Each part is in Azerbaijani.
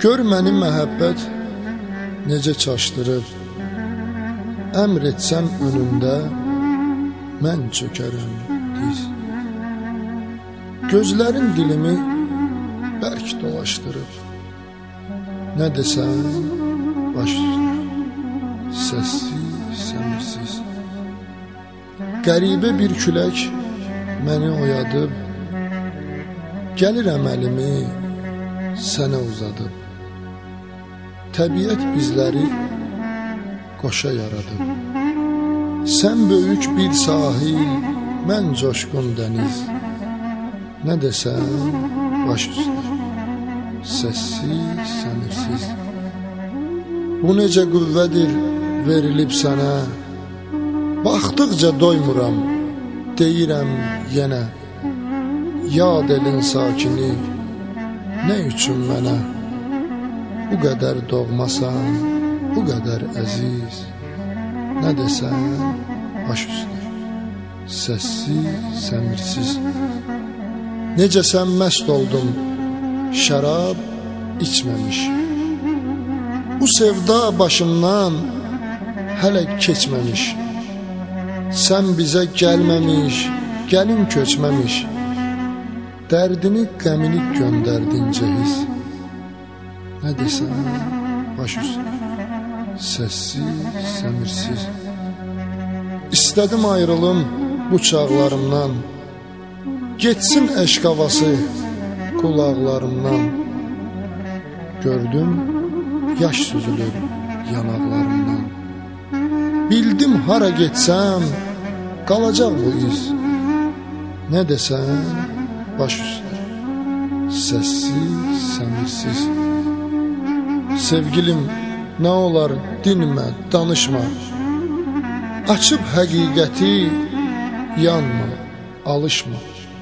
Gör məni məhəbbət necə çaşdırıb, əmr etsəm önündə mən çökərəm diz. Gözlərin dilimi bərk dolaşdırıb, nə desən baş üstə, səssiz, səmirsiz. Qəribə bir külək məni oyadıb, gəlirəm əlimi sənə uzadıb. Təbiət bizləri qoşa yaradıb. Sən böyük bir sahil, mən coşqun dəniz. Nə desən baş üstə, səssiz, səmirsiz. Bu necə qüvvədir verilib sənə, baxdıqca doymuram, deyirəm yenə. Yad elin sakini, nə üçün mənə? Bu qədər doğmasan, bu qədər əziz. Nə desən baş üstə, səssiz, səmirsiz. Necə sən məst oldun, şərab içməmiş. Bu sevda başımdan hələ keçməmiş. Sən bizə gəlməmiş, gəlin köçməmiş. Dərdini, qəmini göndərdin cehiz. Nə desən baş üstə, səssiz, səmirsiz. İstədim ayrılım bu çağlarımdan, getsin eşq havası qulaqlarımdan. Gördüm yaş süzülür yanaqlarımdan. Bildim hara getsəm qalacaq bu iz. Nə desən baş üstə, səssiz, səmirsiz. Sevgilim, nə olar dinmə, danışma. Açıb həqiqəti, yanma, alışma.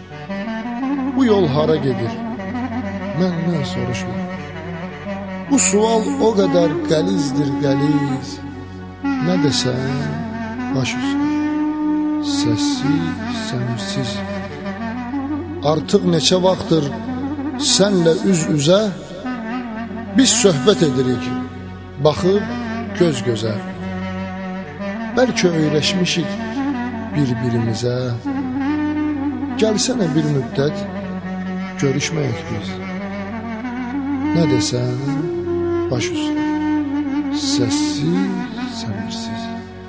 Bu yol hara gedir, məndən soruşma. Bu sual o qədər qəlizdir, qəliz. Nə desən baş üstə, səssiz, səmirsiz. Artıq neçə vaxtdır sənlə üz-üzə biz söhbət edirik, baxıb göz-gözə. Bəlkə öyrəşmişik bir-birimizə. Gəlsənə bir müddət görüşməyək biz. Nə desən baş üstə, səssiz, səmirsiz.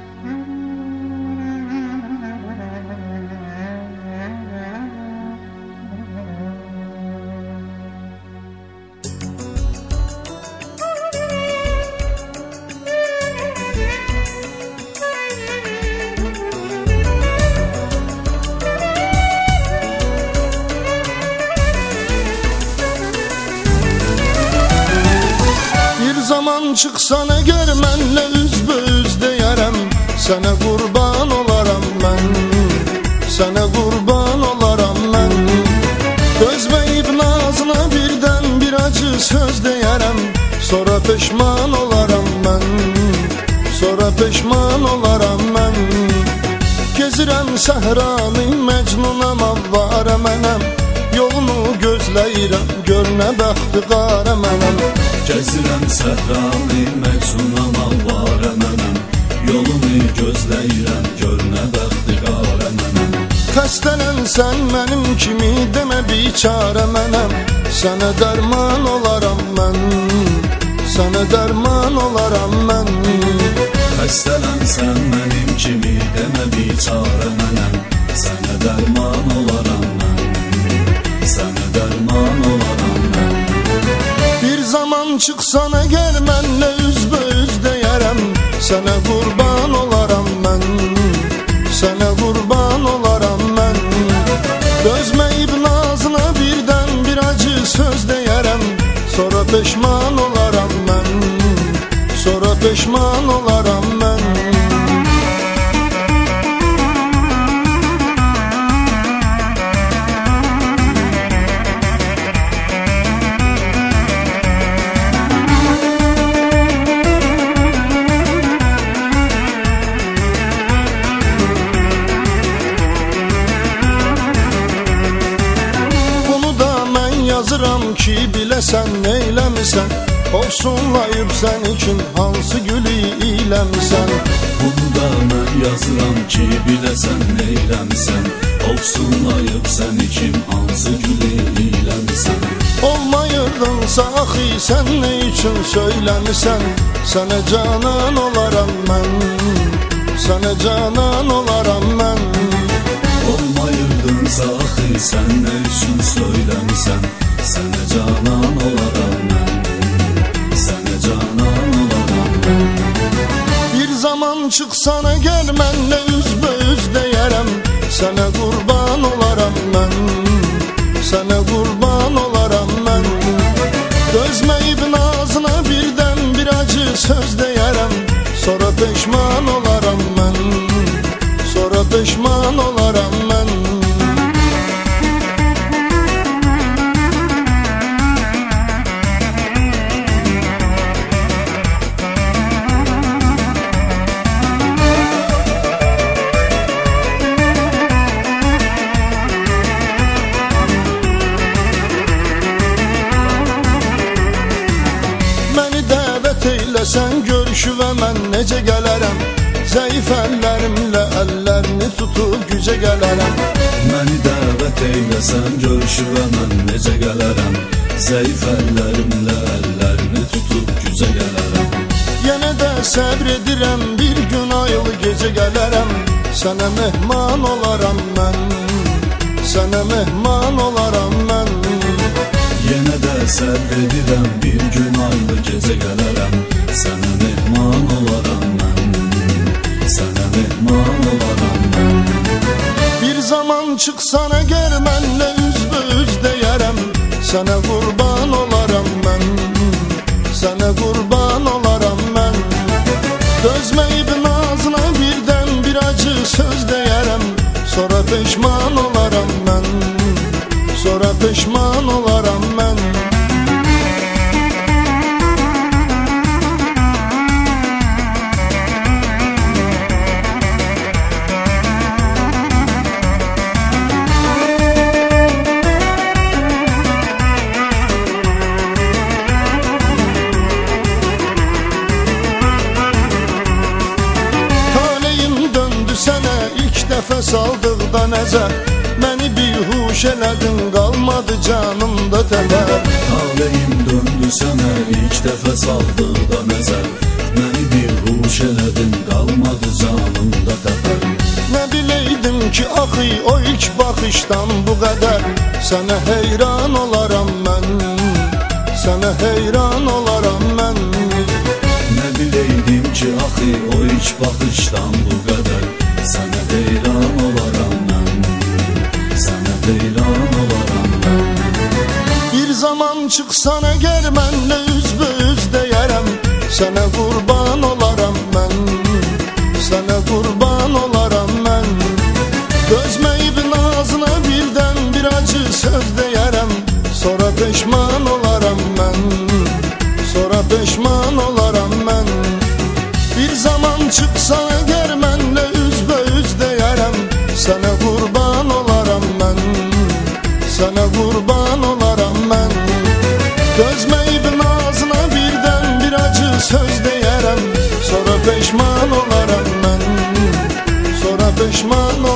Zaman çıxsan əgər mənlə üzbəüz deyərəm, sənə qurban olaram mən, sənə qurban olaram mən. Dözməyib nazına birdən bir acı söz deyərəm, sonra peşman olaram mən, sonra peşman olaram mən. Gezirəm səhranı, məcnunam, avvarə mənəm, yolunu gözləyirəm, gör nə bəxti qarə mənəm. Gəzirəm səhranı, məcnunam, avvarə mənəm, yolunu gözləyirəm, gör nə bəxti qarə mənəm. Xəstələnsən mənim kimi, demə biçarə mənəm, sənə dərman olaram mən, sənə dərman olaram mən. Xəstələnsən mənim kimi, demə biçarə mənəm, sənə dərman olaram mən, sənə dərman olaram mən. Bir zaman çıxsan əgər mənlə üzbəüz deyərəm, sənə qurban olaram mən, sənə qurban olaram mən. Dözməyib nazına birdən bir acı söz deyərəm, sonra peşman olaram mən, sonra peşman olaram mən. Yazıram ki, biləsən neyləmisən, Olsunlayıb səni kim hansı gülü iləmsən. Bunu da mən yazıram ki biləsən neyləmsən. Olsunlayıb səni kim hansı gülü iləmsən. Olmayırdınsa axı sən nə üçün söyləmisən. Sənə canan olaram mən, sənə canan olaram mən. Olmayırdınsa axı sən nə üçün söyləmisən. Sənə canan olaram mən, sənə canan olaram mən. Bir zaman çıxsana gəl mənlə üzbəüz deyərəm. Sənə qurban olaram mən, sənə qurban olaram mən. Dözməyib nazına birdən bir acı söz deyərəm. Sonra peşman olaram mən, sonra peşman olaram mən. Sən görüşüvə mən necə gələrəm. Zəif əllərimlə əllərini tutub gücə gələrəm. Məni dəvət eyləsən görüşüvə mən necə gələrəm. Zəif əllərimlə əllərini tutub gücə gələrəm. Yenə də səbr edirəm, bir gün ayıl gecə gələrəm. Sənə mehman olaram mən, sənə mehman olaram mən. Yenə də səbr edirəm, bir gün aylı gecə gələrəm. Sənə mehman olaram mən, sənə mehman olaram mən. Bir zaman çıxsana gəl mənlə üzbəüz deyərəm. Sənə qurban olaram mən, sənə qurban olaram mən. Dözməyib nazına birdən bir acı söz deyərəm. Sonra peşman olaram mən, sonra peşman olaram mən. Sənə ilk dəfə saldıqda nəzər. Məni bihuş elədin, qalmadı canımda təvər. Taleyim döndü sənə ilk dəfə saldıqda nəzər. Məni bihuş elədin, qalmadı canımda təvər. Nə biləydim ki axı o ilk baxışdan bu qədər. Sənə heyran olaram mən, sənə heyran olaram mən. Nə biləydim ki axı o ilk baxışdan bu qədər. Sənə heyran olaram mən, sənə heyran olaram mən. Bir zaman çıxsana gəl mənlə üzbəüz deyərəm. Sənə qurban olaram mən, sənə qurban olaram mən. Dözməyib nazına birdən bir acı söz deyərəm. Sonra peşman olaram mən, sonra peşman olaram mən. Bir zaman çıxsana gəl mənlə üzbəüz deyərəm. Sənə qurban olaram mən, sənə qurban olaram mən. Dözməyib nazına birdən bir acı söz deyərəm. Sonra peşman olaram mən, sonra peşman olaram mən.